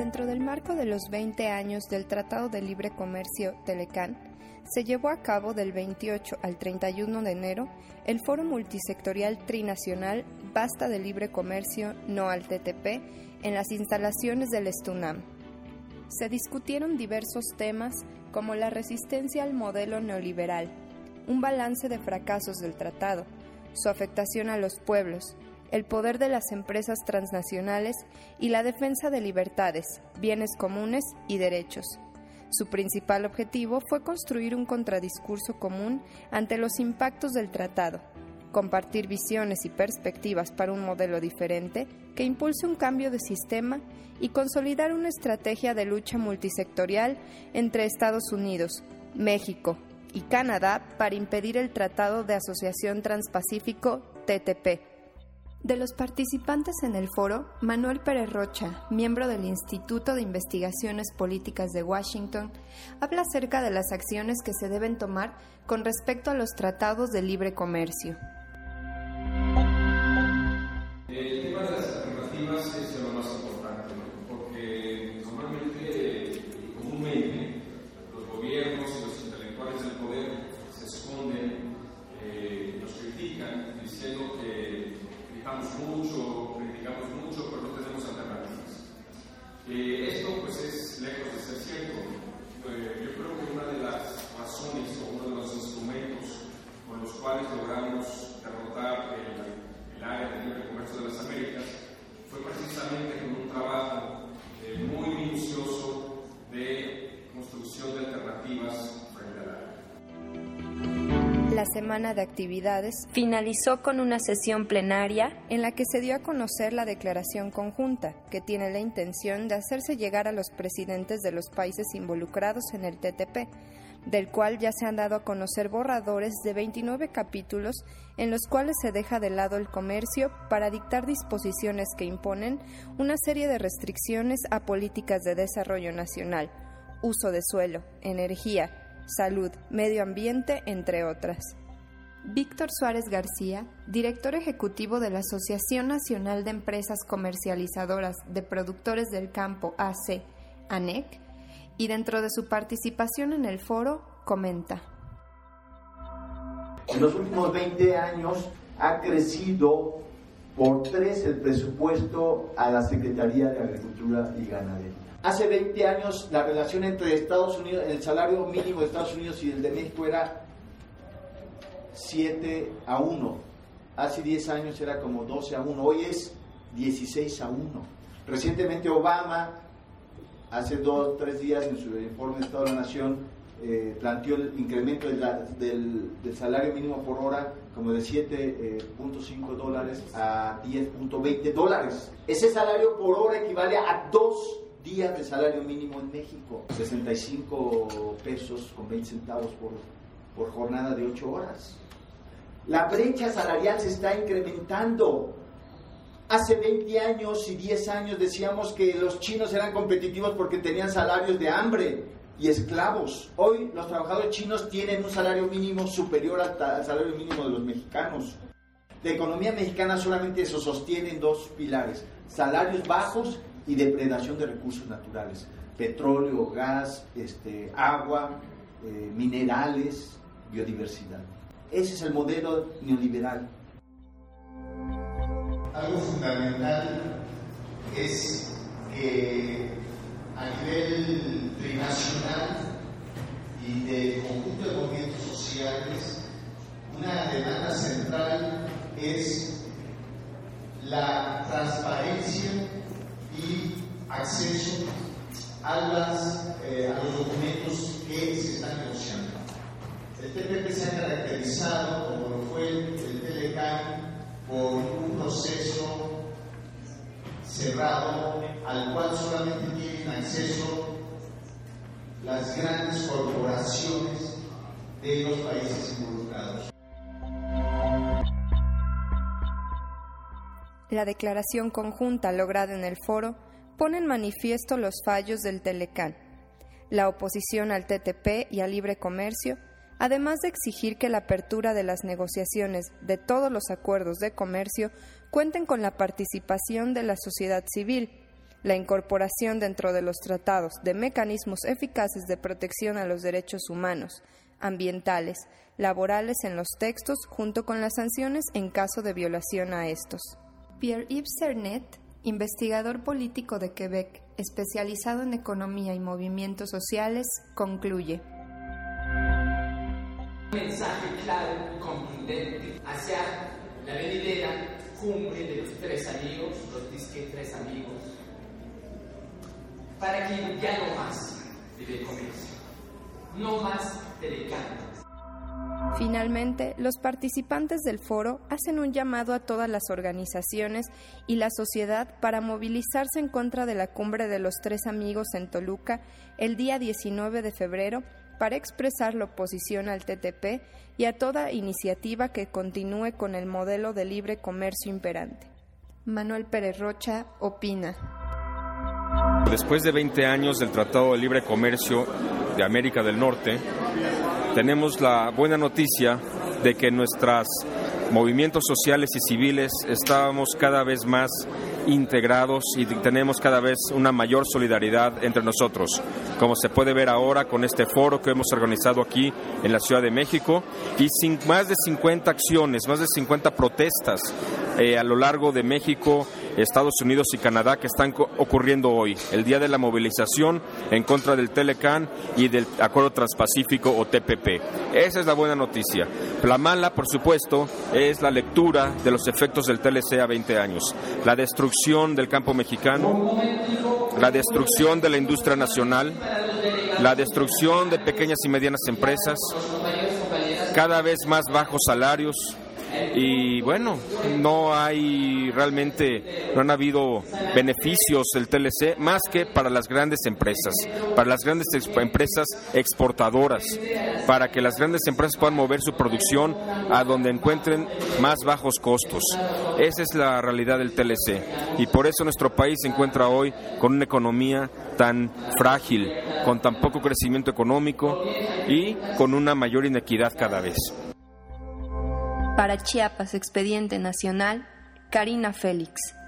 Dentro del marco de los 20 años del Tratado de Libre Comercio Telecán, se llevó a cabo del 28 al 31 de enero el Foro Multisectorial Trinacional Basta de Libre Comercio, no al TTP, en las instalaciones del Estunam. Se discutieron diversos temas como la resistencia al modelo neoliberal, un balance de fracasos del tratado, su afectación a los pueblos, el poder de las empresas transnacionales y la defensa de libertades, bienes comunes y derechos. Su principal objetivo fue construir un contradiscurso común ante los impactos del tratado, compartir visiones y perspectivas para un modelo diferente que impulse un cambio de sistema y consolidar una estrategia de lucha multisectorial entre Estados Unidos, México y Canadá para impedir el Tratado de Asociación Transpacífico TTP. De los participantes en el foro, Manuel Pérez Rocha, miembro del Instituto de Investigaciones Políticas de Washington, habla acerca de las acciones que se deben tomar con respecto a los tratados de libre comercio. El tema de las alternativas es lo más importante, ¿no? Porque normalmente, comúnmente, los gobiernos y los intelectuales del poder se esconden, nos critican diciendo que criticamos mucho, pero no tenemos alternativas. Esto pues es lejos de ser cierto. Yo creo que una de las razones o uno de los instrumentos con los cuales logramos derrotar el área de libre comercio de las Américas fue precisamente con un trabajo muy minucioso de construcción de alternativas frente al área. La semana de actividades finalizó con una sesión plenaria en la que se dio a conocer la declaración conjunta, que tiene la intención de hacerse llegar a los presidentes de los países involucrados en el TTP, del cual ya se han dado a conocer borradores de 29 capítulos en los cuales se deja de lado el comercio para dictar disposiciones que imponen una serie de restricciones a políticas de desarrollo nacional, uso de suelo, energía, salud, medio ambiente, entre otras. Víctor Suárez García, director ejecutivo de la Asociación Nacional de Empresas Comercializadoras de Productores del Campo AC, ANEC, y dentro de su participación en el foro, comenta. En los últimos 20 años ha crecido por 3 el presupuesto a la Secretaría de Agricultura y Ganadería. Hace 20 años la relación entre Estados Unidos, el salario mínimo de Estados Unidos y el de México era 7-1. Hace 10 años era como 12-1. Hoy es 16-1. Recientemente Obama, hace 2-3 días en su informe de Estado de la Nación, planteó el incremento del salario mínimo por hora como de $7.5 a $10.20. Ese salario por hora equivale a 2 días de salario mínimo en México, 65 pesos con 20 centavos por jornada de 8 horas. La brecha salarial se está incrementando. Hace 20 años y 10 años decíamos que los chinos eran competitivos porque tenían salarios de hambre y esclavos. Hoy los trabajadores chinos tienen un salario mínimo superior al salario mínimo de los mexicanos. La economía mexicana solamente se sostiene en 2 pilares: salarios bajos y depredación de recursos naturales, petróleo, gas, agua, minerales, biodiversidad. Ese es el modelo neoliberal. Algo fundamental es que a nivel trinacional y de conjunto de movimientos sociales, una demanda central es la transparencia y acceso a los documentos que se están negociando. El TPP se ha caracterizado, como lo fue el Telecán, por un proceso cerrado al cual solamente tienen acceso las grandes corporaciones de los países involucrados. La declaración conjunta lograda en el foro pone en manifiesto los fallos del Telecán, la oposición al TTP y al libre comercio, además de exigir que la apertura de las negociaciones de todos los acuerdos de comercio cuenten con la participación de la sociedad civil, la incorporación dentro de los tratados de mecanismos eficaces de protección a los derechos humanos, ambientales, laborales en los textos, junto con las sanciones en caso de violación a estos. Pierre-Yves Cernet, investigador político de Quebec, especializado en economía y movimientos sociales, concluye. Un mensaje claro y contundente hacia la venidera cumbre de los tres amigos, los disque tres amigos, para que ya no más libre comercio, no más Telecán. Finalmente, los participantes del foro hacen un llamado a todas las organizaciones y la sociedad para movilizarse en contra de la cumbre de los tres amigos en Toluca el día 19 de febrero para expresar la oposición al TTP y a toda iniciativa que continúe con el modelo de libre comercio imperante. Manuel Pérez Rocha opina. Después de 20 años del Tratado de Libre Comercio de América del Norte, tenemos la buena noticia de que nuestros movimientos sociales y civiles estamos cada vez más integrados y tenemos cada vez una mayor solidaridad entre nosotros, como se puede ver ahora con este foro que hemos organizado aquí en la Ciudad de México y sin más de 50 acciones, más de 50 protestas a lo largo de México, Estados Unidos y Canadá que están ocurriendo hoy, el día de la movilización en contra del Telecán y del Acuerdo Transpacífico o TPP. Esa es la buena noticia. La mala, por supuesto, es la lectura de los efectos del TLC a 20 años. La destrucción del campo mexicano, la destrucción de la industria nacional, la destrucción de pequeñas y medianas empresas, cada vez más bajos salarios. Y bueno, no han habido beneficios del TLC más que para las grandes empresas, para las grandes empresas exportadoras, para que las grandes empresas puedan mover su producción a donde encuentren más bajos costos. Esa es la realidad del TLC y por eso nuestro país se encuentra hoy con una economía tan frágil, con tan poco crecimiento económico y con una mayor inequidad cada vez. Para Chiapas Expediente Nacional, Karina Félix.